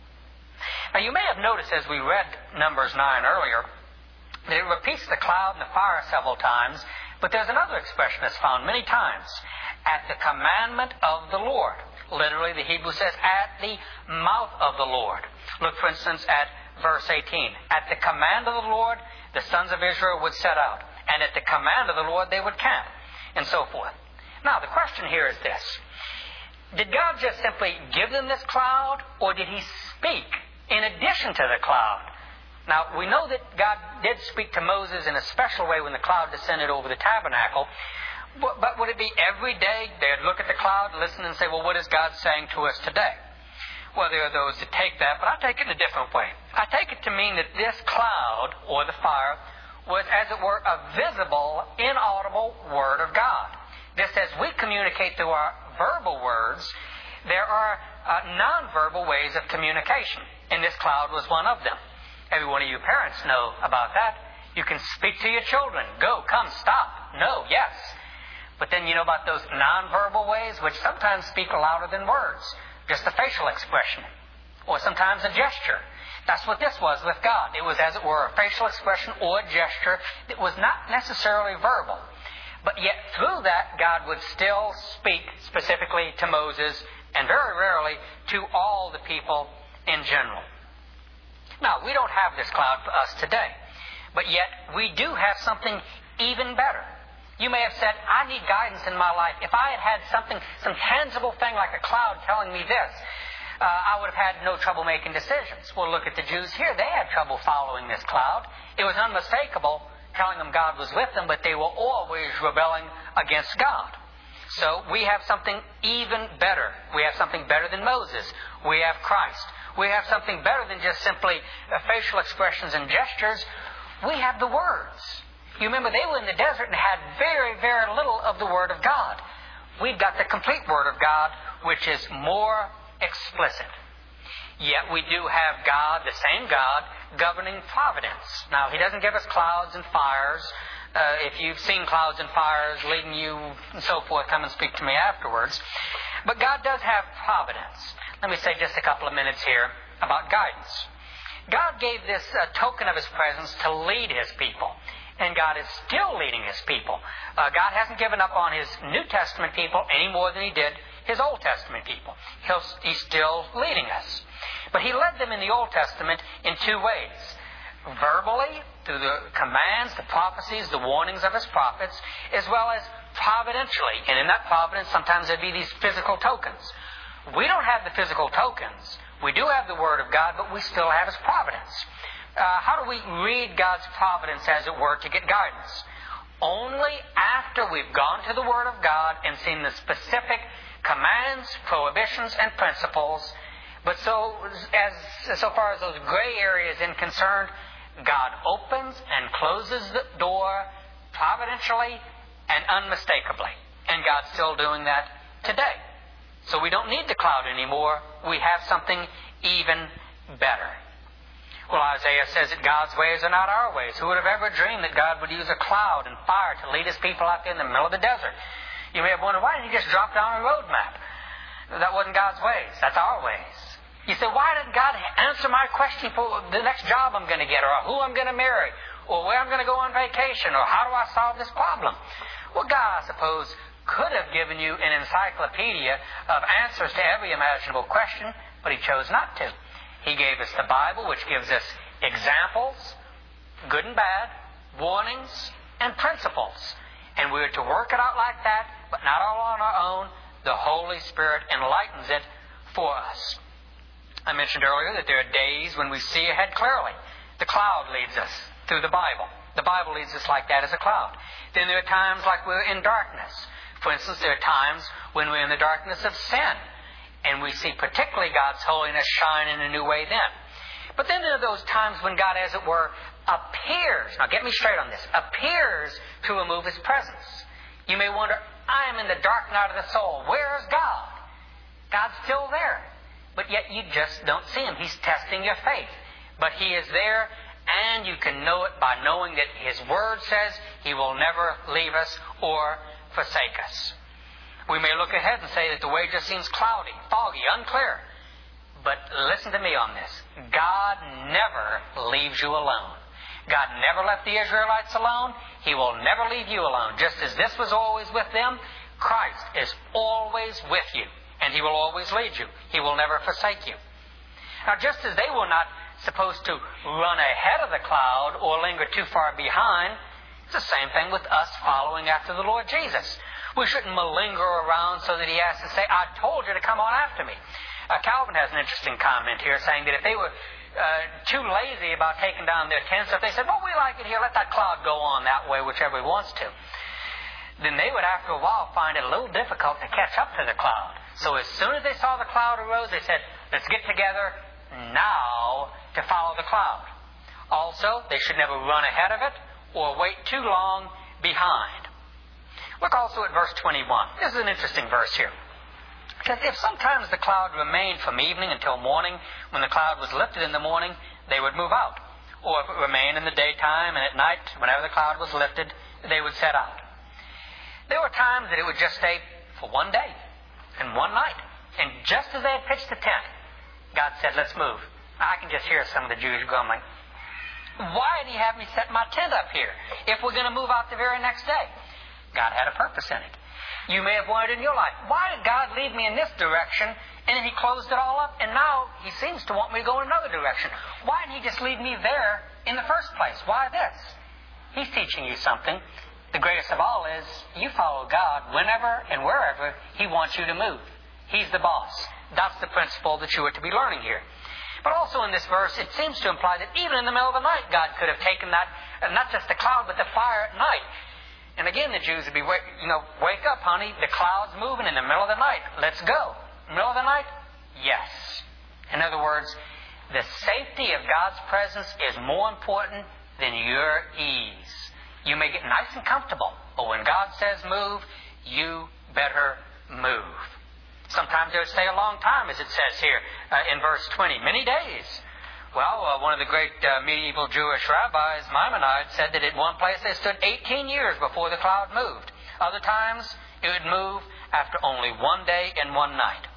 Speaker 1: Now you may have noticed as we read Numbers nine earlier, that it repeats the cloud and the fire several times, but there's another expression that's found many times. At the commandment of the Lord. Literally, the Hebrew says, at the mouth of the Lord. Look, for instance, at verse eighteen. At the command of the Lord, the sons of Israel would set out. And at the command of the Lord, they would camp. And so forth. Now, the question here is this. Did God just simply give them this cloud, or did He speak in addition to the cloud? Now, we know that God did speak to Moses in a special way when the cloud descended over the tabernacle. But, but would it be every day they'd look at the cloud, listen, and say, well, what is God saying to us today? Well, there are those that take that, but I take it in a different way. I take it to mean that this cloud, or the fire, was, as it were, a visible, inaudible Word of God. Just as we communicate through our verbal words, there are uh, non-verbal ways of communication, and this cloud was one of them. Every one of you parents know about that. You can speak to your children. Go, come, stop. No, yes. But then you know about those non-verbal ways, which sometimes speak louder than words. Just a facial expression. Or sometimes a gesture. That's what this was with God. It was, as it were, a facial expression or a gesture that was not necessarily verbal. But yet through that, God would still speak specifically to Moses and very rarely to all the people in general. Now, we don't have this cloud for us today. But yet, we do have something even better. You may have said, I need guidance in my life. If I had had something, some tangible thing like a cloud telling me this, uh, I would have had no trouble making decisions. Well, look at the Jews here. They had trouble following this cloud. It was unmistakable telling them God was with them, but they were always rebelling against God. So we have something even better. We have something better than Moses. We have Christ. We have something better than just simply uh, facial expressions and gestures. We have the words. You remember they were in the desert and had very, very little of the Word of God. We've got the complete Word of God, which is more explicit. Yet we do have God, the same God, governing providence. Now, He doesn't give us clouds and fires, Uh, if you've seen clouds and fires leading you and so forth, come and speak to me afterwards. But God does have providence. Let me say just a couple of minutes here about guidance. God gave this uh, token of His presence to lead His people. And God is still leading His people. Uh, God hasn't given up on His New Testament people any more than He did His Old Testament people. He'll, he's still leading us. But He led them in the Old Testament in two ways. Verbally, through the commands, the prophecies, the warnings of His prophets, as well as providentially. And in that providence, sometimes there'd be these physical tokens. We don't have the physical tokens. We do have the Word of God, but we still have His providence. Uh, how do we read God's providence, as it were, to get guidance? Only after we've gone to the Word of God and seen the specific commands, prohibitions, and principles. But so as so far as those gray areas in concerned, God opens and closes the door providentially and unmistakably. And God's still doing that today. So we don't need the cloud anymore. We have something even better. Well, Isaiah says that God's ways are not our ways. Who would have ever dreamed that God would use a cloud and fire to lead His people out there in the middle of the desert? You may have wondered, why didn't He just drop down a road map? That wasn't God's ways. That's our ways. You say, why didn't God answer my question for the next job I'm going to get, or who I'm going to marry, or where I'm going to go on vacation, or how do I solve this problem? Well, God, I suppose, could have given you an encyclopedia of answers to every imaginable question, but He chose not to. He gave us the Bible, which gives us examples, good and bad, warnings, and principles. And we're to work it out like that, but not all on our own. The Holy Spirit enlightens it for us. I mentioned earlier that there are days when we see ahead clearly. The cloud leads us through the Bible. The Bible leads us like that as a cloud. Then there are times like we're in darkness. For instance, there are times when we're in the darkness of sin. And we see particularly God's holiness shine in a new way then. But then there are those times when God, as it were, appears, now get me straight on this, appears to remove His presence. You may wonder, I am in the dark night of the soul. Where is God? God's still there. But yet you just don't see Him. He's testing your faith. But He is there, and you can know it by knowing that His Word says He will never leave us or forsake us. We may look ahead and say that the way just seems cloudy, foggy, unclear. But listen to me on this. God never leaves you alone. God never left the Israelites alone. He will never leave you alone. Just as this was always with them, Christ is always with you. And He will always lead you. He will never forsake you. Now, just as they were not supposed to run ahead of the cloud or linger too far behind, it's the same thing with us following after the Lord Jesus. We shouldn't malinger around so that He has to say, I told you to come on after me. Uh, Calvin has an interesting comment here saying that if they were uh, too lazy about taking down their tents, if they said, well, we like it here, let that cloud go on that way, whichever He wants to, then they would after a while find it a little difficult to catch up to the cloud. So as soon as they saw the cloud arose, they said, let's get together now to follow the cloud. Also, they should never run ahead of it or wait too long behind. Look also at verse twenty-one. This is an interesting verse here. Because if sometimes the cloud remained from evening until morning, when the cloud was lifted in the morning, they would move out. Or if it remained in the daytime and at night, whenever the cloud was lifted, they would set out. There were times that it would just stay for one day and one night. And just as they had pitched the tent, God said, let's move. I can just hear some of the Jews grumbling. Why did He have me set my tent up here if we're going to move out the very next day? God had a purpose in it. You may have wondered in your life, why did God lead me in this direction and then He closed it all up and now He seems to want me to go in another direction? Why didn't He just lead me there in the first place? Why this? He's teaching you something. The greatest of all is you follow God whenever and wherever He wants you to move. He's the boss. That's the principle that you are to be learning here. But also in this verse, it seems to imply that even in the middle of the night, God could have taken that, not just the cloud, but the fire at night. And again, the Jews would be, you know, wake up, honey. The cloud's moving in the middle of the night. Let's go. Middle of the night? Yes. In other words, the safety of God's presence is more important than your ease. You may get nice and comfortable, but when God says move, you better move. Sometimes it would stay a long time, as it says here uh, in verse twenty. Many days Well, uh, one of the great uh, medieval Jewish rabbis, Maimonides, said that at one place they stood eighteen years before the cloud moved. Other times, it would move after only one day and one night.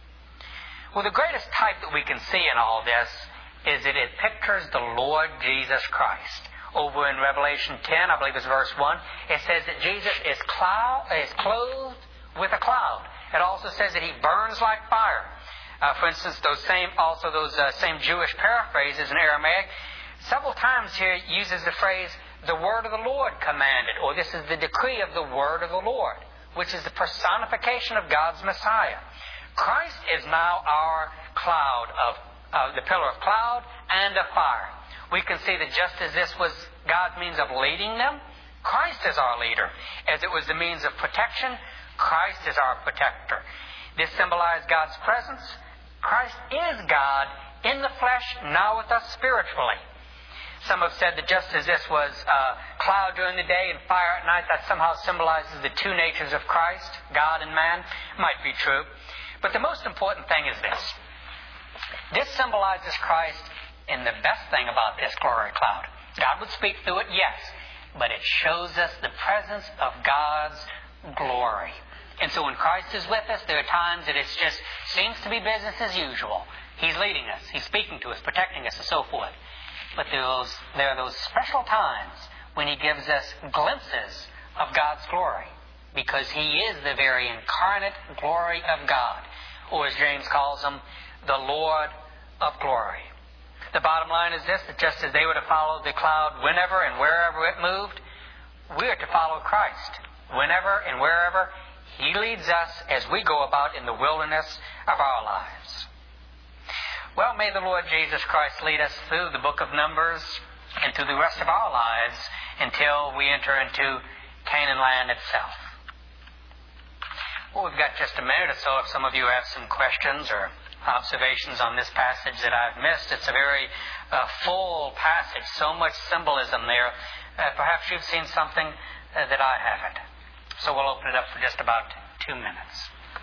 Speaker 1: Well, the greatest type that we can see in all this is that it pictures the Lord Jesus Christ. Over in Revelation ten, I believe it's verse one, it says that Jesus is, cloud, is clothed with a cloud. It also says that He burns like fire. Uh, for instance, those same, also those uh, same Jewish paraphrases in Aramaic, several times here it uses the phrase, the word of the Lord commanded, or this is the decree of the word of the Lord, which is the personification of God's Messiah. Christ is now our cloud, of uh, the pillar of cloud and of fire. We can see that just as this was God's means of leading them, Christ is our leader. As it was the means of protection, Christ is our protector. This symbolized God's presence. Christ is God in the flesh, now with us spiritually. Some have said that just as this was uh, cloud during the day and fire at night, that somehow symbolizes the two natures of Christ, God and man. Might be true. But the most important thing is this. This symbolizes Christ in the best thing about this glory cloud. God would speak through it, yes, but it shows us the presence of God's glory. And so when Christ is with us, there are times that it just seems to be business as usual. He's leading us. He's speaking to us, protecting us, and so forth. But there are those, there are those special times when He gives us glimpses of God's glory, because He is the very incarnate glory of God, or as James calls Him, the Lord of glory. The bottom line is this, that just as they were to follow the cloud whenever and wherever it moved, we are to follow Christ whenever and wherever He leads us as we go about in the wilderness of our lives. Well, may the Lord Jesus Christ lead us through the book of Numbers and through the rest of our lives until we enter into Canaan land itself. Well, we've got just a minute or so if some of you have some questions or observations on this passage that I've missed. It's a very uh, full passage, so much symbolism there. Uh, perhaps you've seen something uh, that I haven't. So we'll open it up for just about two minutes.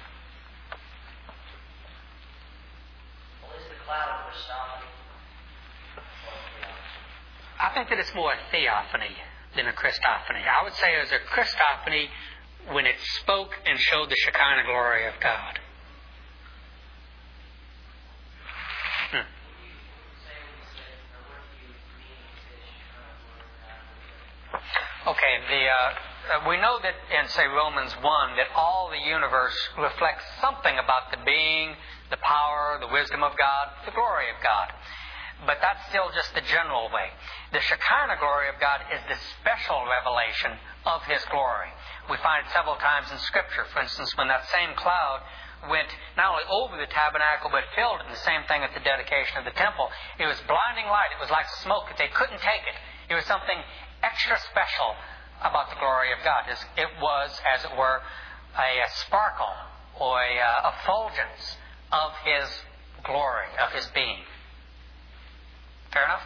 Speaker 2: Well, is the cloud of Christophany?
Speaker 1: I think that it's more a theophany than a Christophany. I would say it was a Christophany when it spoke and showed the Shekinah glory of God. Hmm. Okay, the uh, uh, we know that in, say, Romans one, that all the universe reflects something about the being, the power, the wisdom of God, the glory of God. But that's still just the general way. The Shekinah glory of God is the special revelation of His glory. We find it several times in Scripture. For instance, when that same cloud went not only over the tabernacle, but filled it, and the same thing at the dedication of the temple. It was blinding light. It was like smoke. They couldn't take it. It was something extra special about the glory of God. It was, as it were, a, a sparkle or a, a effulgence of His glory, of His being. Fair enough?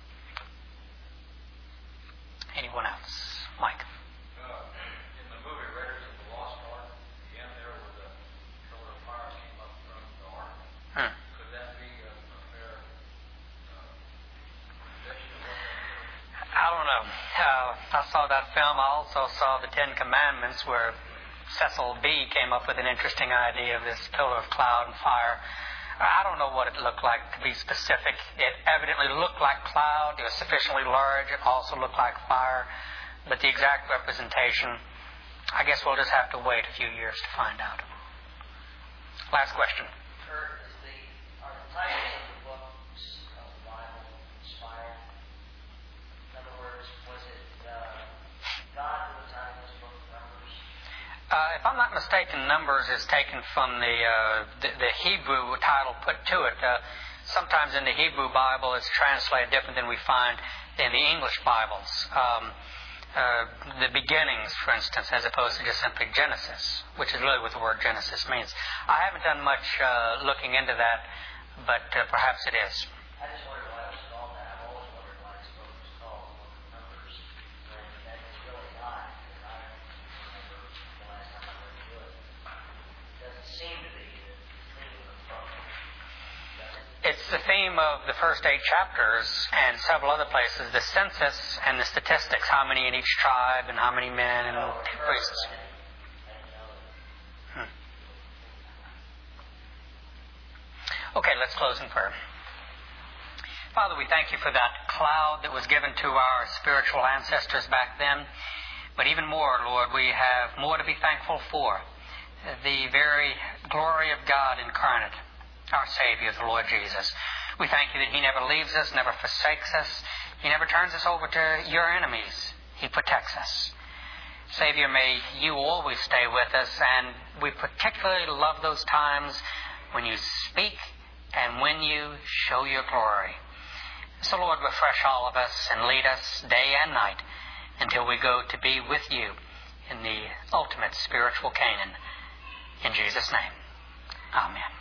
Speaker 1: Anyone else? Mike?
Speaker 3: Uh, in the movie Raiders of the Lost Ark, the end there where the pillar of fire came up from the ark,
Speaker 1: Hmm.
Speaker 3: could that be a, a fair uh, rendition of what that is?
Speaker 1: I don't know. Uh, I saw that film. I also saw the Ten Commandments where Cecil B. came up with an interesting idea of this pillar of cloud and fire. I don't know what it looked like, to be specific. It evidently looked like cloud. It was sufficiently large. It also looked like fire. But the exact representation, I guess we'll just have to wait a few years to find out. Last question.
Speaker 2: Kurt, is the, are the titles of the books of the Bible inspired? In other words, was it uh, God who titled this book Numbers?
Speaker 1: Uh, if I'm not mistaken, Numbers is taken from the, uh, the, the Hebrew title put to it. Uh, sometimes in the Hebrew Bible it's translated different than we find in the English Bibles. Um, uh, the beginnings, for instance, as opposed to just simply Genesis, which is really what the word Genesis means. I haven't done much uh, looking into that, but uh, perhaps it is.
Speaker 2: I just wondered why it was called that. I've always wondered why this book was called the Book of Numbers. And that is really not, because I remember the last time I went through it. It doesn't seem to be the theme of the book. Does it?
Speaker 1: It's the theme of the first eight chapters and several other places, the census and the statistics, how many in each tribe and how many men and priests. Hmm. Okay, let's close in prayer. Father, we thank you for that cloud that was given to our spiritual ancestors back then. But even more, Lord, we have more to be thankful for. The very glory of God incarnate, our Savior, the Lord Jesus. We thank you that He never leaves us, never forsakes us. He never turns us over to your enemies. He protects us. Savior, may you always stay with us, and we particularly love those times when you speak and when you show your glory. So, Lord, refresh all of us and lead us day and night until we go to be with you in the ultimate spiritual Canaan. In Jesus' name, amen.